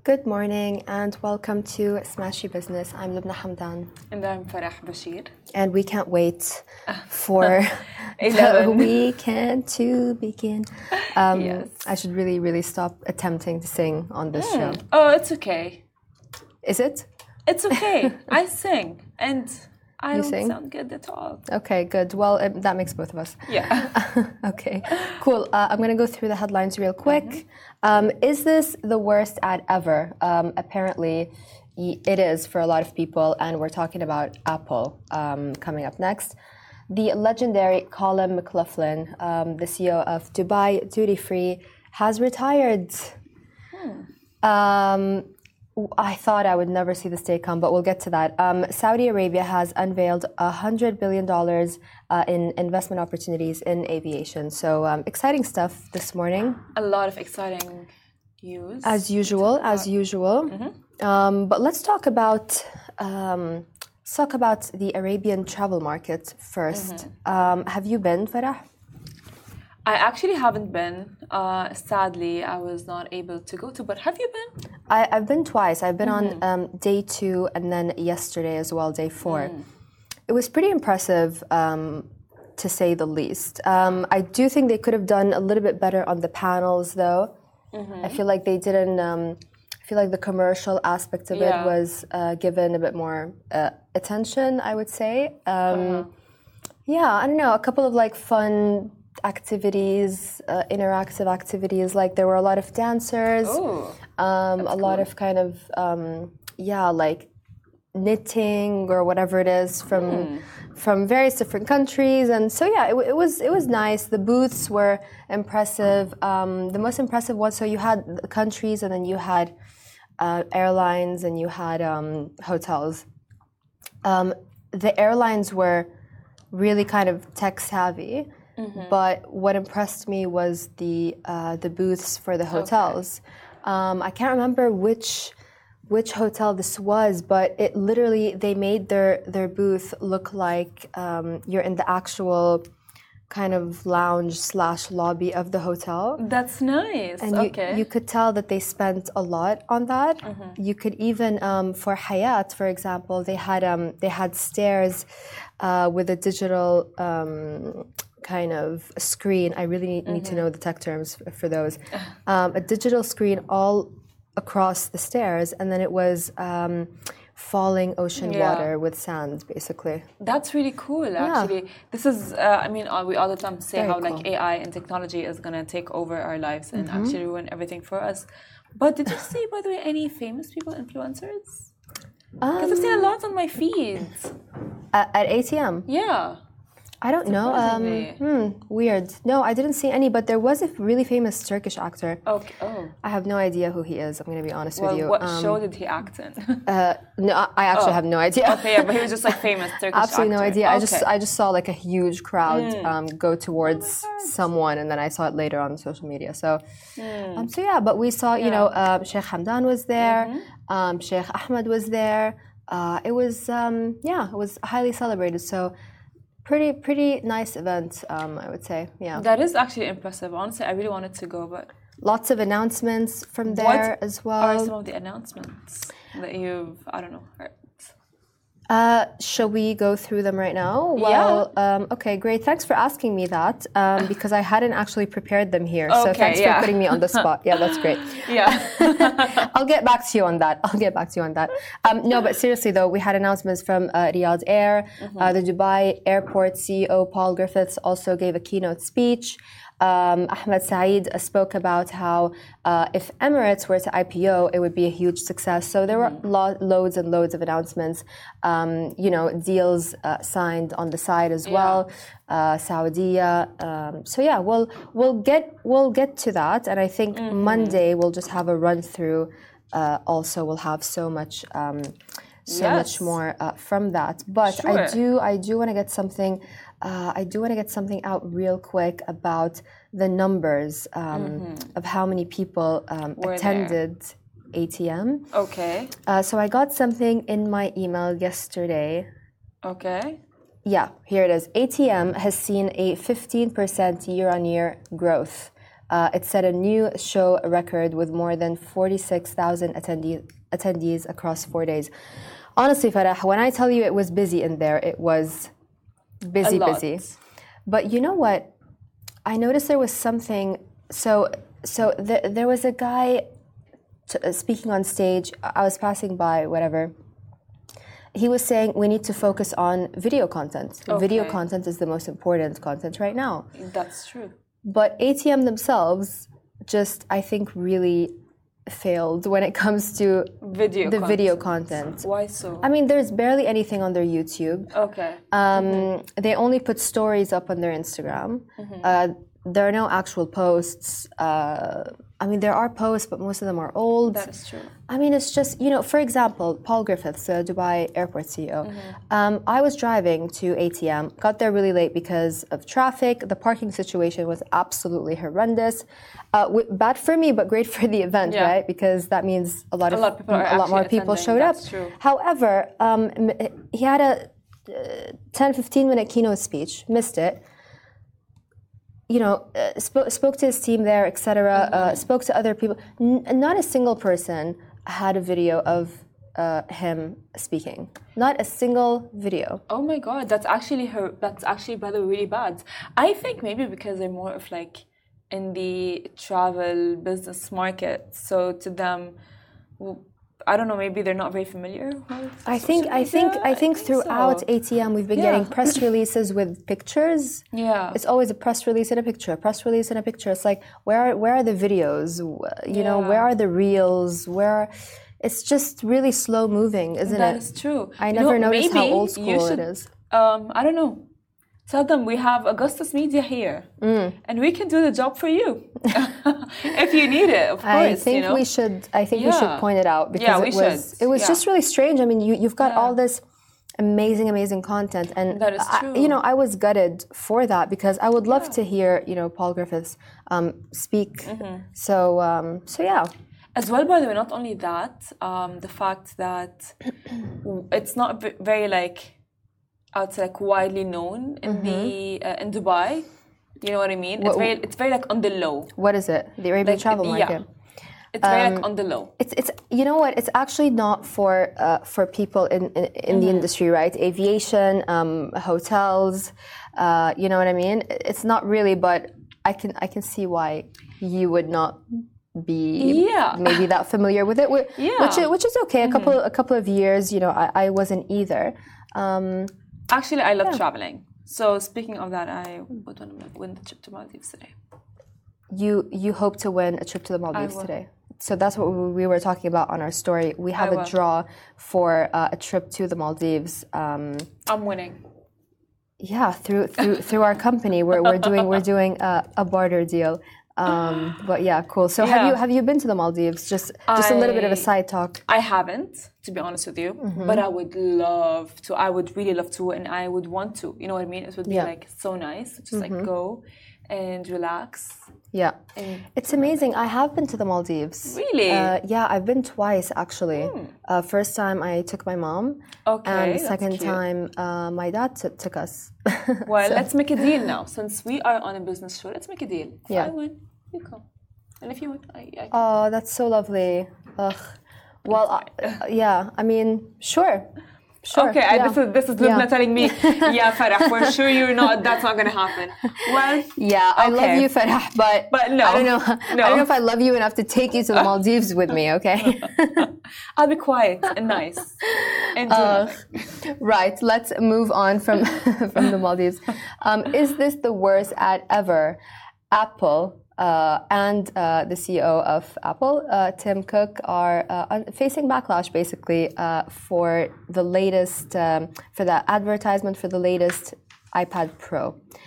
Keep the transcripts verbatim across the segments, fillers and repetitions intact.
Good morning and welcome to Smashy Business. I'm Lubna Hamdan. And I'm Farah Bashir. And we can't wait for the weekend to begin. Um, yes. I should really, really stop attempting to sing on this Mm. show. Oh, it's okay. Is it? It's okay. I sing and I You don't sing? sound good at all. Okay, good. Well, it, that makes both of us. Yeah. Okay, cool. Uh, I'm going to go through the headlines real quick. Mm-hmm. Um, is this the worst ad ever? Um, apparently, y- it is for a lot of people, and we're talking about Apple um, coming up next. The legendary Colin McLaughlin, um, the C E O of Dubai Duty Free, has retired. Hmm. Um, I thought I would never see this day come, but we'll get to that. Um, Saudi Arabia has unveiled one hundred billion dollars uh, in investment opportunities in aviation. So um, exciting stuff this morning. A lot of exciting news. As usual, as usual. Mm-hmm. Um, but let's talk about um, let's talk about the Arabian travel market first. Mm-hmm. Um, have you been, Farah? I actually haven't been. Uh, sadly, I was not able to go to. But have you been? I, I've been twice. I've been Mm-hmm. on um, day two and then yesterday as well, day four. Mm. It was pretty impressive, um, to say the least. Um, I do think they could have done a little bit better on the panels, though. Mm-hmm. I feel like they didn't. Um, I feel like the commercial aspect of Yeah. it was uh, given a bit more uh, attention, I would say. Um, Uh-huh. Yeah, I don't know. A couple of like fun activities, uh, interactive activities. Like there were a lot of dancers. Oh, Um, a lot cool. of kind of um, yeah, like knitting or whatever it is from Mm. from various different countries, and so yeah, it, w- it was it was nice. The booths were impressive. Um, the most impressive one. So you had the countries, and then you had uh, airlines, and you had um, hotels. Um, the airlines were really kind of tech savvy. Mm-hmm. But what impressed me was the uh, the booths for the hotels. Um, I can't remember which which hotel this was, but it literally they made their their booth look like um, you're in the actual kind of lounge slash lobby of the hotel. That's nice. And you, okay. you could tell that they spent a lot on that. Mm-hmm. You could even, um, for Hayat, for example, they had um, they had stairs uh, with a digital um, kind of screen. I really need, need to know the tech terms f- for those. Um, a digital screen all across the stairs, and then it was um, falling ocean Yeah. water with sand, basically. That's really cool, actually. This is, uh, I mean, uh, we all the time say Very how like cool. A I and technology is going to take over our lives and actually ruin everything for us. But did you see, by the way, any famous people, influencers? Because I've seen a lot on my feeds. At, at A T M? Yeah. I don't know. Um, Surprisingly. hmm, weird. No, I didn't see any, but there was a really famous Turkish actor. Okay. Oh. I have no idea who he is. I'm going to be honest Well, with you. what Um, show did he act in? uh, no, I I actually Oh. have no idea. Okay, yeah, but he was just like famous Turkish Absolutely no actor. idea. I just Okay. I just saw like a huge crowd um, go towards someone, and then I saw it later on social media. So, um, so yeah. But we saw, you Yeah. know, um, Sheikh Hamdan was there. Um, Sheikh Ahmed was there. Uh, it was um, yeah, it was highly celebrated. So. Pretty, pretty nice event, um, I would say. Yeah, That is actually impressive. Honestly, I really wanted to go, but lots of announcements from what there as are well. some of the announcements that you've, I don't know, heard? Uh, shall we go through them right now? Well, um, okay, great. Thanks for asking me that um, because I hadn't actually prepared them here. So Okay, thanks yeah. for putting me on the spot. Yeah, that's great. Yeah. I'll get back to you on that. I'll get back to you on that. Um, no, but seriously though, we had announcements from uh, Riyadh Air. Uh, the Dubai Airport C E O Paul Griffiths also gave a keynote speech. Um, Ahmed Saeed uh, spoke about how uh, if Emirates were to I P O, it would be a huge success. So there were lo- loads and loads of announcements. Um, you know, deals uh, signed on the side as well. Uh, Saudi. Um, so yeah, we'll we'll get we'll get to that, and I think Monday we'll just have a run through. Uh, also, we'll have so much. Um, so Yes. much more uh, from that, but I Sure. do I do want to get something uh, I do want to get something out real quick about the numbers um, of how many people um, Were there. attended A T M. Okay. Uh, so I got something in my email yesterday. Okay. Yeah, here it is. A T M has seen a fifteen percent year-on-year growth Uh, it set a new show record with more than forty-six thousand attendee, attendees across four days. Honestly, Farah, when I tell you it was busy in there, it was busy, busy. But you know what? I noticed there was something. So, so th- there was a guy t- uh, speaking on stage. I was passing by, whatever. He was saying we need to focus on video content. Okay. Video content is the most important content right now. That's true. But A T M themselves just, I think, really failed when it comes to video the content. video content. Why so? I mean, there's barely anything on their YouTube. Okay. Um, mm-hmm. They only put stories up on their Instagram. Mm-hmm. Uh, there are no actual posts. Uh, I mean, there are posts, but most of them are old. That is true. I mean, it's just, you know, for example, Paul Griffiths, uh, Dubai Airport C E O. Mm-hmm. Um, I was driving to A T M, got there really late because of traffic. The parking situation was absolutely horrendous. Uh, w- bad for me, but great for the event, yeah. right? Because that means a lot a of lot, of people a lot more people showed up. That's true. However, um, he had a uh, ten, fifteen minute keynote speech, missed it. You know, uh, spoke, spoke to his team there, et cetera. Mm-hmm. Uh, spoke to other people. N- not a single person had a video of uh, him speaking. Not a single video. Oh my God, that's actually her. That's actually, by the way, really bad. I think maybe because they're more of like in the travel business market, so to them, well, I don't know. Maybe they're not very familiar with I think. social I think. media. I think throughout so. A T M, we've been Yeah. getting press releases with pictures. Yeah, It's always a press release and a picture. A press release and a picture. It's like where are, where are the videos? You know, Yeah. where are the reels? Where it's just really slow moving, isn't that it? is true. I You never know, noticed how maybe old you school should, it is. Um, I don't know. Tell them we have Augustus Media here, Mm. and we can do the job for you if you need it. Of course, I think you know? we should. I think we Yeah. should point it out because Yeah, we it was. should. It was Yeah. just really strange. I mean, you you've got Yeah. all this amazing, amazing content, and That is I- true. you know, I was gutted for that because I would love Yeah. to hear you know Paul Griffiths um, speak. Mm-hmm. So um, so yeah. As well, by the way, not only that, um, the fact that it's not v- very like, I would say like widely known in Mm-hmm. the uh, in Dubai. You know what I mean? It's What- very it's very like on the low. What is it? The Arabian Like, travel yeah. market. It's very Um, like on the low. It's it's you know what? It's actually not for uh, for people in in, in Mm-hmm. the industry, right? Aviation, um, hotels. Uh, you know what I mean? It's not really, but I can I can see why you would not be Yeah. maybe that familiar with it. Wh- Yeah. Which is, which is okay. A couple a couple of years, you know, I, I wasn't either. Um, Actually, I love traveling. So speaking of that, I would want to win the trip to Maldives today. you you hope to win a trip to the Maldives will. today. So that's what we were talking about on our story. We have I a will. draw for uh, a trip to the Maldives. Um, I'm winning. yeah, through through through our company, we're we're doing we're doing a, a barter deal. Um, but yeah, cool. So have Yeah. you have you been to the Maldives? Just just a little bit of a I- side talk. I haven't, to be honest with you, Mm-hmm. but I would love to. I would really love to, and I would want to. You know what I mean? It would be Yeah. like so nice to just like go and relax. Yeah, And it's amazing. I have been to the Maldives. Really? Uh, yeah, I've been twice actually. Uh, first time I took my mom. Okay, And that's second cute. time uh, my dad t- took us. Well, let's make a deal now. Since we are on a business show, let's make a deal. If Yeah. I win, you come, and if you win, I. I Oh, that's so lovely. Ugh. Well, uh, yeah. I mean, sure, sure. Okay, I, yeah. this is this is Lubna Yeah. telling me, yeah, Farah, for sure you're not. That's not gonna happen. Well, Yeah, I love Okay. you, Farah, but, But no, I don't know. no. I don't know if I love you enough to take you to the Maldives with me. Okay. I'll be quiet and nice. And do Uh, nothing. right. Let's move on from from the Maldives. Um, is this the worst ad ever? Apple uh, and uh, the C E O of Apple, uh, Tim Cook, are uh, un- facing backlash basically uh, for the latest um, for the advertisement for the latest iPad Pro.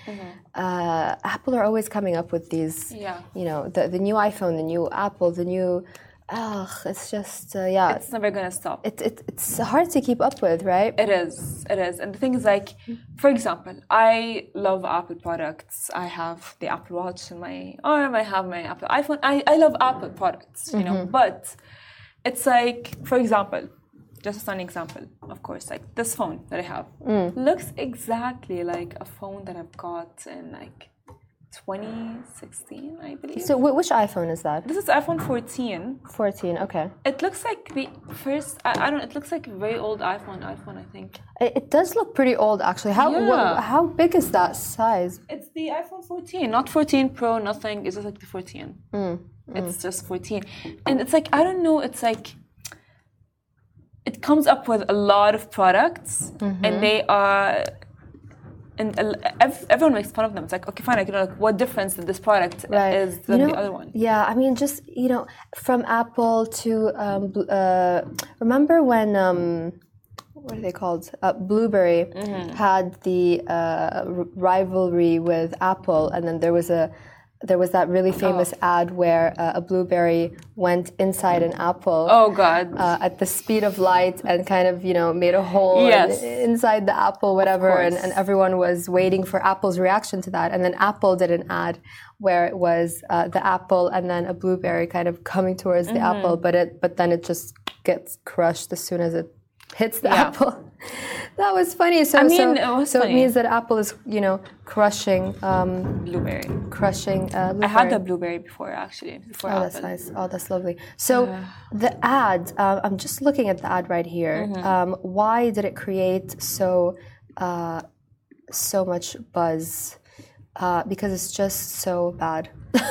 Uh, Apple are always coming up with these, Yeah. you know, the the new iPhone, the new Apple, the new. Ugh, it's just uh, yeah. It's never gonna stop. It, it, it's hard to keep up with, right? It is. It is. And the thing is, like, for example, I love Apple products. I have the Apple Watch in my arm. I have my Apple iPhone. I, I love Apple products, you know. But it's like, for example, just an example, of course, like this phone that I have looks exactly like a phone that I've got in like twenty sixteen, I believe. So wh- which iPhone is that? This is iPhone fourteen. fourteen, okay. It looks like the first, I, I don't know, it looks like a very old iPhone, iPhone, I think. It, it does look pretty old, actually. How Yeah. wh- how big is that size? It's the iPhone fourteen, not fourteen Pro, nothing. It's just like the fourteen. Mm. It's just fourteen. And it's like, I don't know, it's like, it comes up with a lot of products Mm-hmm. and they are, and ev- everyone makes fun of them. It's like, okay, fine, like, you know, like, what difference did this product Right. is than You know, the other one? Yeah, I mean, just, you know, from Apple to, um, bl- uh, remember when, um, what are they called? Uh, Blueberry Mm-hmm. had the uh, r- rivalry with Apple, and then there was a there was that really famous Oh. ad where uh, a blueberry went inside an apple. Oh, God. Uh, at the speed of light and kind of, you know, made a hole Yes. in- inside the apple, whatever, and, course. and everyone was waiting for Apple's reaction to that. And then Apple did an ad where it was uh, the apple and then a blueberry kind of coming towards the Mm-hmm. apple, but it but then it just gets crushed as soon as it hits the Yeah. apple. That was funny. So I mean, so, it was so it funny. means that Apple is, you know, crushing um, Blueberry. crushing uh, I had blueberry. the blueberry before, actually. Before Oh, Apple. that's nice. Oh, that's lovely. So the ad, uh, I'm just looking at the ad right here. Mm-hmm. Um, why did it create so uh, so much buzz? Uh, because it's just so bad.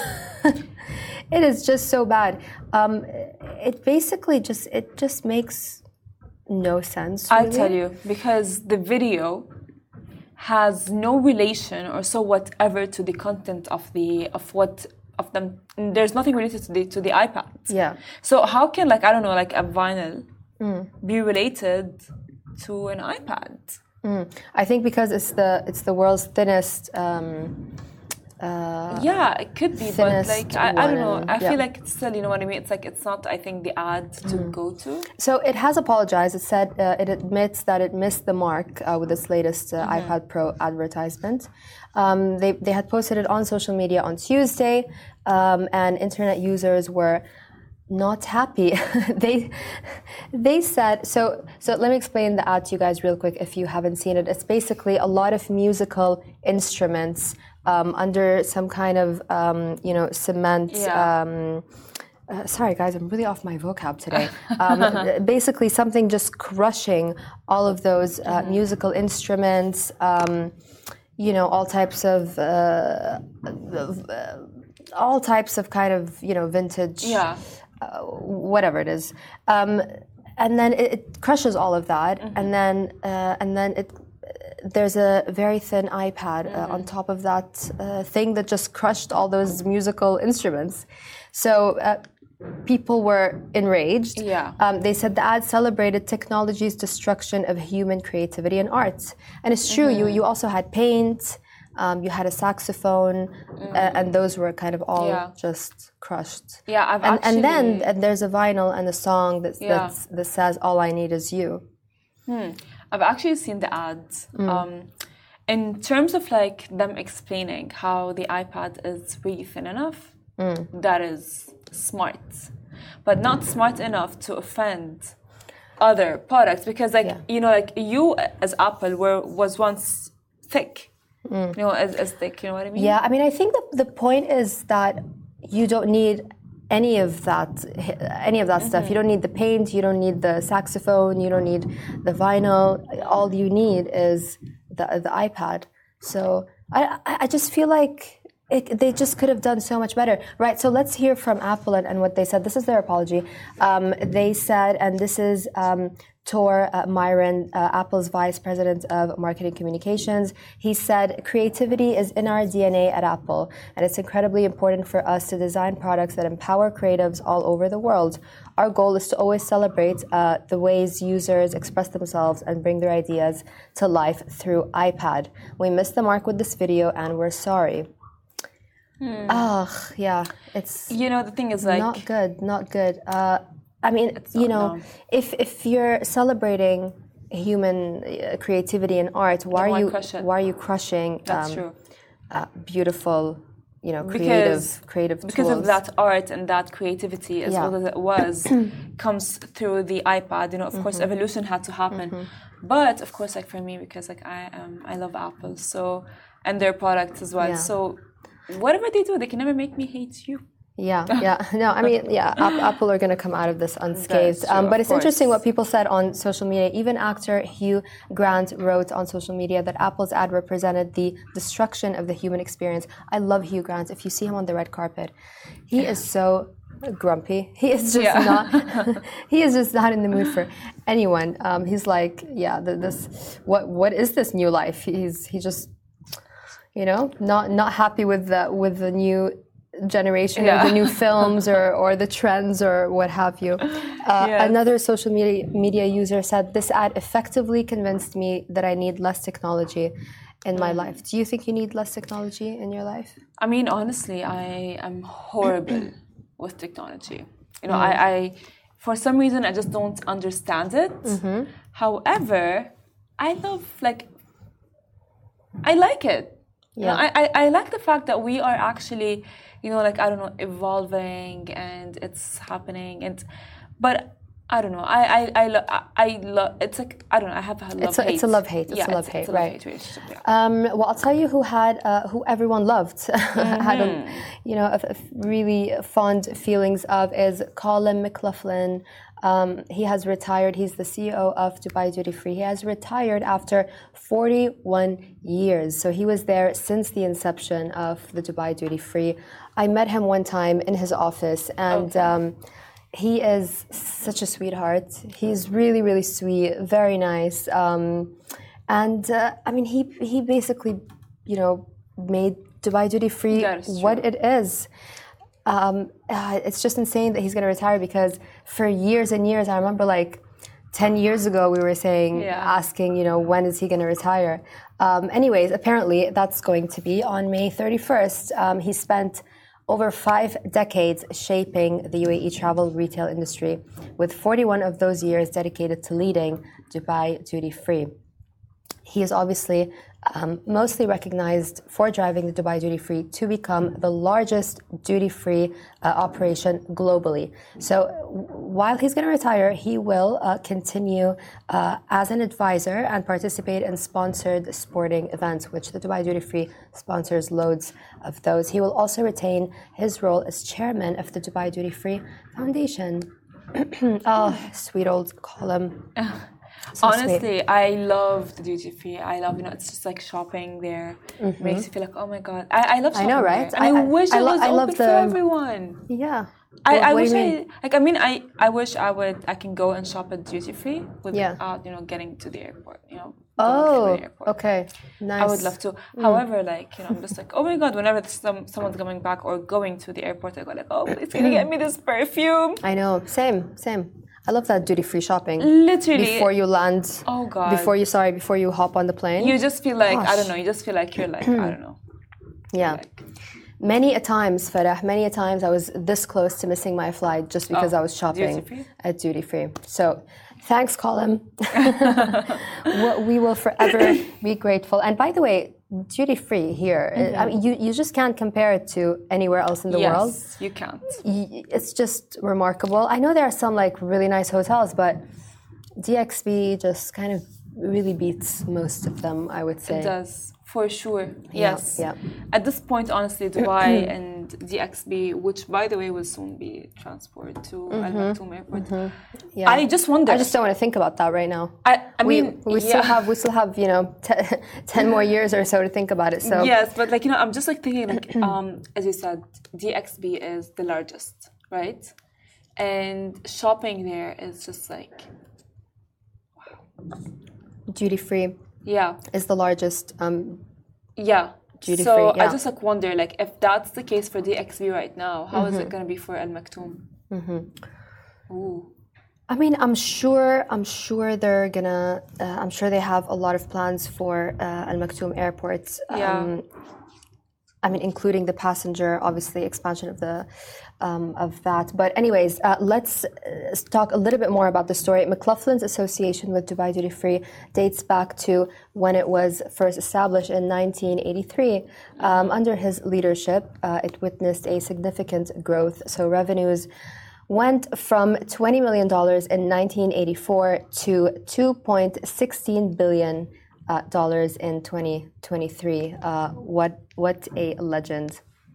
It is just so bad. Um, it basically just it just makes no sense. I'll really. tell you, because the video has no relation or so whatever to the content of the of what of them. There's nothing related to the to the iPad. Yeah. So how can, like, I don't know, like a vinyl be related to an iPad? Mm. I think because it's the it's the world's thinnest. Um, uh, Yeah, it could be, but thinnest like I, I don't know. one, I yeah. feel like it's still, you know what I mean. It's like it's not, I think, the ad to go to. So it has apologized. It said uh, it admits that it missed the mark uh, with its latest uh, iPad Pro advertisement. Um, they, they had posted it on social media on Tuesday, um, and internet users were not happy. they they said so. So let me explain the ad to you guys real quick if you haven't seen it. It's basically a lot of musical instruments um, under some kind of um, you know cement. Yeah. Um, Uh, sorry, guys, I'm really off my vocab today. Um, basically, something just crushing all of those uh, Mm-hmm. musical instruments, um, you know, all types of, uh, of uh, all types of kind of, you know, vintage, Yeah. uh, whatever it is. Um, and then it, it crushes all of that, Mm-hmm. and then uh, and then it. There's a very thin iPad uh, Mm-hmm. on top of that uh, thing that just crushed all those musical instruments. So uh, people were enraged. Yeah. Um, they said the ad celebrated technology's destruction of human creativity and art. And it's true, Mm-hmm. you, you also had paint, um, you had a saxophone, uh, and those were kind of all Mm-hmm. Yeah. just crushed. Yeah, I've and, actually. and then and there's a vinyl and a song that, Yeah. that's, that says, All I Need Is You. I've actually seen the ads. Um, in terms of like them explaining how the iPad is really thin enough, that is smart, but not smart enough to offend other products. Because like Yeah. you know, like you as Apple were was once thick, you know, as, as thick. You know what I mean? Yeah, I mean, I think the, the point is that you don't need any of that, any of that stuff. You don't need the paint. You don't need the saxophone. You don't need the vinyl. All you need is the the iPad. So I I I just feel like it, they just could have done so much better, right? So let's hear from Apple and, and what they said. This is their apology. Um, they said, and this is. Um, Tor uh, Myron, uh, Apple's Vice President of Marketing Communications. He said, creativity is in our D N A at Apple, and it's incredibly important for us to design products that empower creatives all over the world. Our goal is to always celebrate uh, the ways users express themselves and bring their ideas to life through iPad. We missed the mark with this video, and we're sorry. Hmm. Ugh, yeah, it's You know, the thing is like. not good, not good. Uh, I mean, you not, know, no. if if you're celebrating human uh, creativity and art, why are why you crush it? why are you crushing That's um, true. uh, beautiful, you know, creative Because- creative Because tools? of that art and that creativity, as Yeah. well as it was, comes through the iPad. You know, of course, Mm-hmm. evolution had to happen. But of course, like for me, because like I um, I love Apple, so and their products as well. Yeah. So whatever they do, they can never make me hate you. Yeah, yeah. No, I mean, yeah, Apple are going to come out of this unscathed. True, um, but it's course. interesting what people said on social media. Even actor Hugh Grant wrote on social media that Apple's ad represented the destruction of the human experience. I love Hugh Grant. If you see him on the red carpet, he is so grumpy. He is just yeah. not. He is just not in the mood for anyone. Um, he's like, yeah, the, this. What what is this new life? He's he just, you know, not not happy with the with the new generation yeah. of the new films or, or the trends or what have you. Uh, yes. Another social media, media user said, this ad effectively convinced me that I need less technology in my life. Do you think you need less technology in your life? I mean, honestly, I am horrible with technology. You know, mm. I, I, for some reason, I just don't understand it. Mm-hmm. However, I love, like, I like it. Yeah. You know, I, I, I like the fact that we are actually, you know, like, I don't know, evolving and it's happening. And, but I don't know. I, I, I, lo- I, I love, it's like, I don't know, I have a love it's a, hate. It's a love hate. It's yeah, a love it's, hate, it's a right. love-hate relationship, yeah. Um, well, I'll tell you who had, uh, who everyone loved, mm-hmm. had, a, you know, a, a really fond feelings of is Colin McLaughlin. Um, he has retired. He's the C E O of Dubai Duty Free. He has retired after forty-one years. So he was there since the inception of the Dubai Duty Free. I met him one time in his office, and okay. um, he is such a sweetheart. He's really, really sweet, very nice. Um, and uh, I mean, he he basically, you know, made Dubai Duty Free what it is. Um, uh, it's just insane that he's going to retire because for years and years, I remember like ten years ago, we were saying, yeah. asking, you know, when is he going to retire? Um, anyways, apparently that's going to be on May thirty-first. Um, he spent over five decades shaping the U A E travel retail industry, with forty-one of those years dedicated to leading Dubai Duty Free. He is obviously um, mostly recognized for driving the Dubai Duty Free to become the largest duty-free uh, operation globally. So while he's going to retire, he will uh, continue uh, as an advisor and participate in sponsored sporting events, which the Dubai Duty Free sponsors loads of those. He will also retain his role as chairman of the Dubai Duty Free Foundation. Oh, sweet old Colin. So honestly, sweet. I love the duty free. I love, you know, it's just like shopping there. Mm-hmm. Makes you feel like, oh my god, I, I love shopping. I know, right? There. I, I wish I, it was I, I open for the... everyone. Yeah. I, what, I what wish I like I mean I, I wish I would I can go and shop at duty free without yeah. you know getting to the airport. You know. Oh. The airport. Okay. Nice. I would love to. Mm. However, like you know, I'm just like, oh my god, whenever some someone's coming back or going to the airport, I go like, oh, please can you get me this perfume? I know. Same. Same. I love that duty-free shopping. Literally. Before you land. Oh god. Before you sorry, before you hop on the plane. You just feel like Gosh. I don't know. You just feel like you're like I don't know. Yeah. Like, many a times, Farah, many a times I was this close to missing my flight just because oh, I was shopping duty-free? At duty-free. So, thanks, Colin. We will forever be grateful. And by the way, duty-free here, mm-hmm. I mean, you, you just can't compare it to anywhere else in the yes, world. Yes, you can't. It's just remarkable. I know there are some like really nice hotels, but D X B just kind of really beats most of them, I would say. It does. For sure, yes. Yeah, yeah. At this point, honestly, Dubai and D X B, which by the way will soon be transferred to mm-hmm. Al Maktoum Airport. Mm-hmm. Yeah. I just wonder. I just don't want to think about that right now. I, I mean, we, we yeah. still have we still have you know t- ten more years or so to think about it. So yes, but like you know, I'm just like thinking like um, as you said, D X B is the largest, right? And shopping there is just like wow. Duty free. Yeah, is the largest. Um, yeah, duty so free. Yeah. I just like wonder, like, if that's the case for D X B right now, how mm-hmm. is it going to be for Al Maktoum? Mm-hmm. Ooh. I mean, I'm sure. I'm sure they're gonna. Uh, I'm sure they have a lot of plans for uh, Al Maktoum Airport. Um, yeah. I mean, including the passenger, obviously, expansion of the um, of that. But anyways, uh, let's uh, talk a little bit more about the story. McLaughlin's association with Dubai Duty Free dates back to when it was first established in nineteen eighty-three. Um, under his leadership, uh, it witnessed a significant growth. So revenues went from twenty million dollars in nineteen eighty-four to two point one six billion dollars uh, in twenty twenty-three. Uh, what what a legend.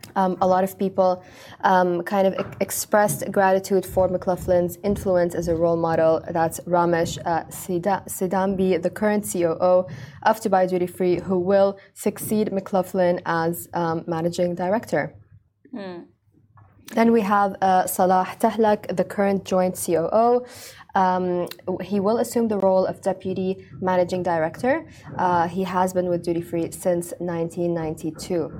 Um, a lot of people um, kind of e- expressed gratitude for McLaughlin's influence as a role model. That's Ramesh uh, Sida- Sidambi, the current C O O of Dubai Duty Free, who will succeed McLaughlin as um, managing director. Hmm. Then we have uh, Salah Tahlak, the current joint C O O. Um, he will assume the role of deputy managing director. Uh, he has been with Duty Free since nineteen ninety-two.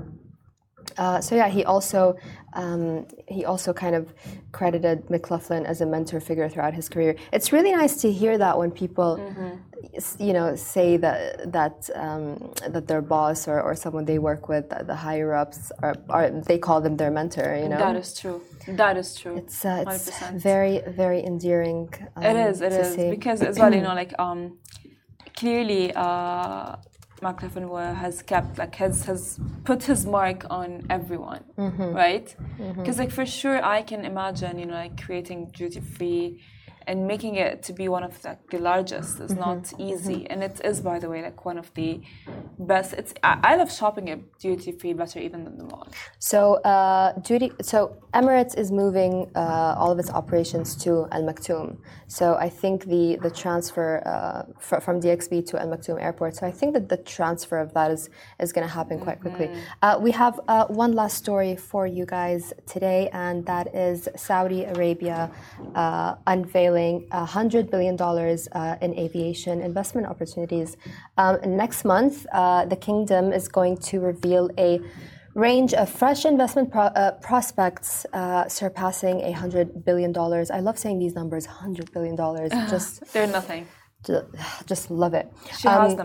Uh, so yeah, he also um, he also kind of credited McLaughlin as a mentor figure throughout his career. It's really nice to hear that when people, mm-hmm. you know, say that that um, that their boss or, or someone they work with, the higher ups, are, are they call them their mentor. You know, that is true. That is true. It's uh, it's very very endearing. Um, it is. It is say. because as well, you know, like um, clearly. Uh, McLaughlin has kept like has has put his mark on everyone, mm-hmm. right? Because mm-hmm. like for sure, I can imagine you know like creating duty free and making it to be one of the, the largest is mm-hmm. not easy, mm-hmm. and it is, by the way, like one of the best. It's I, I love shopping at duty free better even than the mall. So uh, duty. So Emirates is moving uh, all of its operations to Al Maktoum. So I think the the transfer uh, fr- from D X B to Al Maktoum Airport. So I think that the transfer of that is is going to happen quite mm-hmm. quickly. Uh, we have uh, one last story for you guys today, and that is Saudi Arabia uh, unveiling one hundred billion dollars uh, in aviation investment opportunities. Um, next month, uh, the kingdom is going to reveal a range of fresh investment pro- uh, prospects uh, surpassing one hundred billion dollars. I love saying these numbers, one hundred billion dollars. Just They're nothing. Just love it. She um, has them.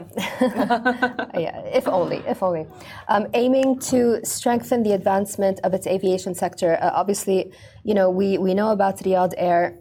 Yeah, if only, if only. Um, aiming to strengthen the advancement of its aviation sector. Uh, obviously, you know, we, we know about Riyadh Air.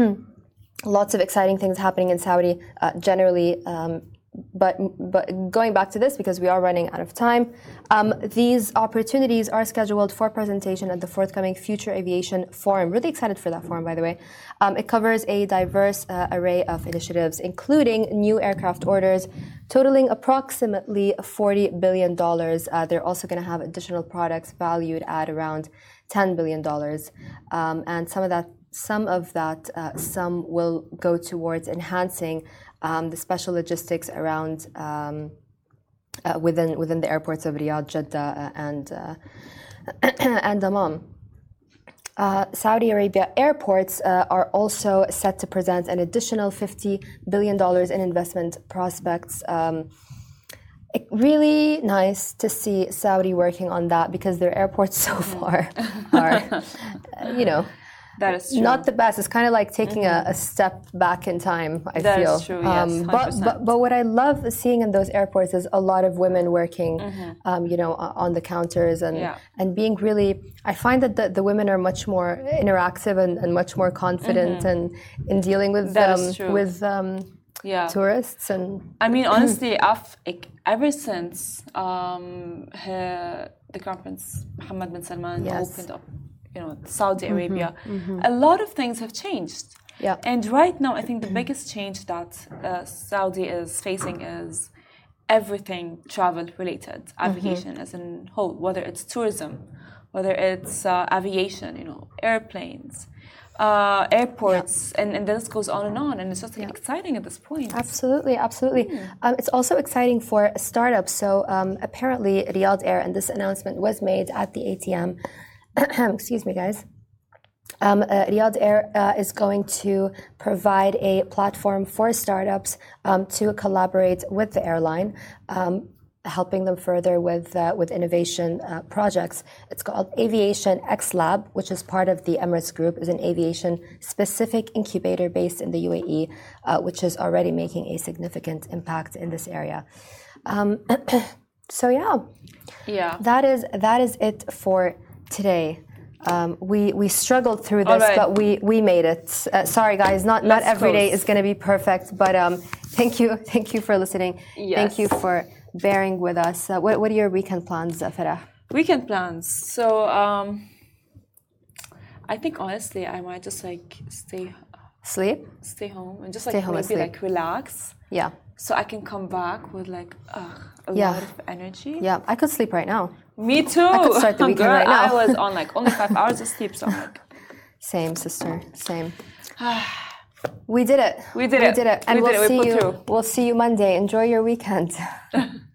Lots of exciting things happening in Saudi uh, generally. Um, But but going back to this, because we are running out of time, um, these opportunities are scheduled for presentation at the forthcoming Future Aviation Forum. Really excited for that forum, by the way. Um, it covers a diverse uh, array of initiatives, including new aircraft orders totaling approximately forty billion dollars. Uh, they're also going to have additional products valued at around ten billion dollars. Um, and some of that, some of that, uh, some will go towards enhancing Um, the special logistics around um, uh, within within the airports of Riyadh, Jeddah, uh, and uh, and Dammam. Uh, Saudi Arabia airports uh, are also set to present an additional fifty billion dollars in investment prospects. Um, it, really nice to see Saudi working on that because their airports so far are, uh, you know. That is true. Not the best. It's kind of like taking mm-hmm. a, a step back in time, I that feel. That is true, yes, um, but, but but what I love seeing in those airports is a lot of women working, mm-hmm. um, you know, on the counters and yeah. and being really. I find that the, the women are much more interactive and, and much more confident mm-hmm. and in dealing with um, with um, yeah. tourists and. I mean, honestly, I've, like, ever since um, her, the Crown Prince Mohammed bin Salman yes. opened up. You know, Saudi Arabia, mm-hmm, mm-hmm. a lot of things have changed. Yeah. And right now, I think the biggest change that uh, Saudi is facing is everything travel related, aviation mm-hmm. as in whole, whether it's tourism, whether it's uh, aviation, you know, airplanes, uh, airports, yeah. and, and this goes on and on. And it's just like, yeah. exciting at this point. Absolutely, absolutely. Mm. Um, it's also exciting for startups. So um, apparently, Riyadh Air, and this announcement was made at the A T M. Excuse me, guys. Um, uh, Riyadh Air uh, is going to provide a platform for startups um, to collaborate with the airline, um, helping them further with uh, with innovation uh, projects. It's called Aviation X Lab, which is part of the Emirates Group, is an aviation-specific incubator based in the U A E, uh, which is already making a significant impact in this area. Um, so yeah, yeah, that is that is it for today. Um, we we struggled through this, right. but we we made it. Uh, sorry, guys, not Let's not every close. day is going to be perfect, but um, thank you, thank you for listening. Yes. Thank you for bearing with us. Uh, what what are your weekend plans, Farah? Weekend plans. So um, I think honestly, I might just like stay, sleep, stay home, and just like stay home maybe like relax. Yeah. so I can come back with like ugh, a Yeah. lot of energy. Yeah, I could sleep right now. Me too. I could start the weekend Girl, right now. I was on like only five hours of sleep, so I'm like, Same, sister. Same. We did it. We did We it. did it. And We did we'll it. We see put you. through. We'll see you Monday. Enjoy your weekend.